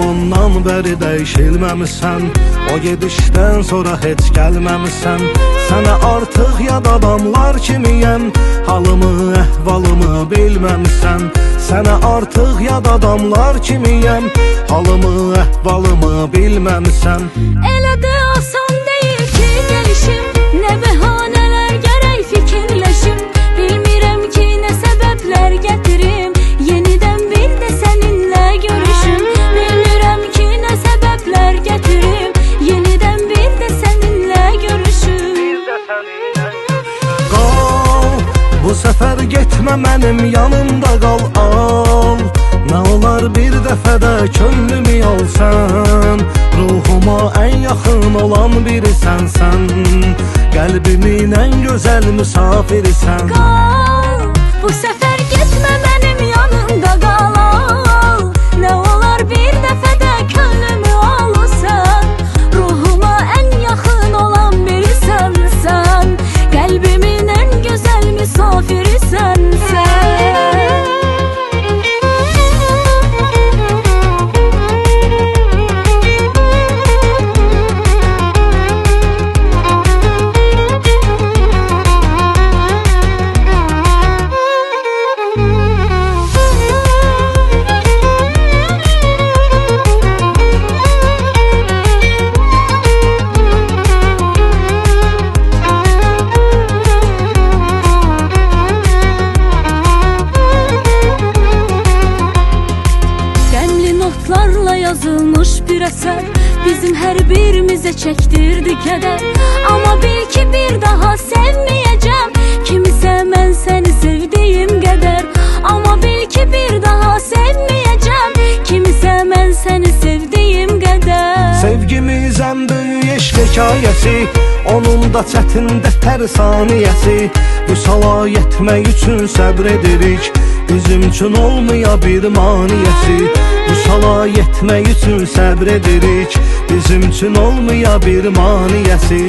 zamandan bəri dəyişilməmisən. O gedişdən sonra heç gəlməmisən. Sənə artıq yad adamlar kimiyəm, halımı, əhvalımı bilməmisən. Sənə artıq yad adamlar kimiyəm, halımı, əhvalımı bilməmisən. Elə də asan deyil ki gəlişim, nə bəhanələr gərək fikirləşim. Bilmirəm ki nə səbəblər gətirim, yenidən bir də səninlə görüşüm. Bilmirəm ki nə səbəblər gətirim, yenidən bir də səninlə görüşüm. Qal, bu səfər getmə mənim yanımda qal, al. Nə olar bir dəfədə könlümü alsan, ruhuma ən yaxın olan biri sənsən, qəlbimin ən gözəl müsafirisən. Qal, bu səfər getmə mənim yanımda qal, al. Nə olar bir dəfədə könlümü alsan, ruhuma ən yaxın olan biri sənsən, qəlbimin ən gözəl müsafirisən sən. Yazılmış bir əsər bizim hər birimizə çəkdirdi kədər. Amma bil ki bir daha sevməyəcəm kimisə mən səni sevdiyim qədər. Amma bil ki bir daha sevməyəcəm kimisə mən səni sevdiyim qədər. Sevgimiz ən böyük eşq hekayəsi, onun da çətində hər saniyəsi. Vüsala yetmək üçün səbr edirik, bizim üçün olmaya bir maniyəsi. Vüsala yetmək üçün səbr edirik, bizim üçün olmaya bir maniyəsi.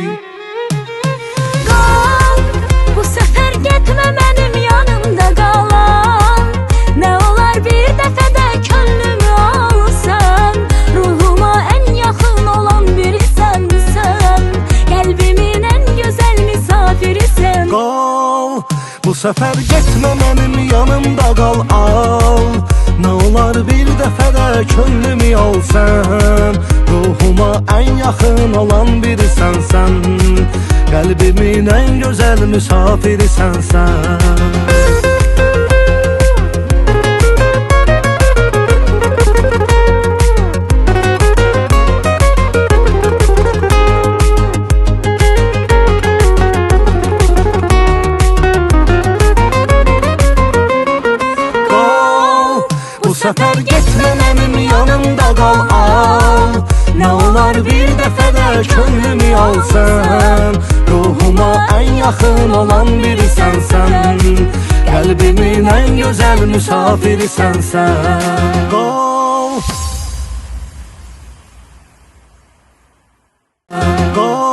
Qal, bu səfər getmə mənim yanımda qalan. Nə olar bir dəfədə könlümü alsan, ruhuma ən yaxın olan biri sənsən, qəlbimin ən gözəl misafirisən. Qal, bu səfər getmə mənim yanımda qal, al. Nə olar bir dəfədə könlümü alsan, ruhuma ən yaxın olan biri sənsən, qəlbimin ən gözəl müsafiri sənsən. Bu səfər getmə mənim yanımda qal, al. Nə olar bir dəfədə könlümü alsan, ruhuma ən yaxın olan biri sənsən, qəlbimin ən gözəl müsafiri sənsən. Qal, qal.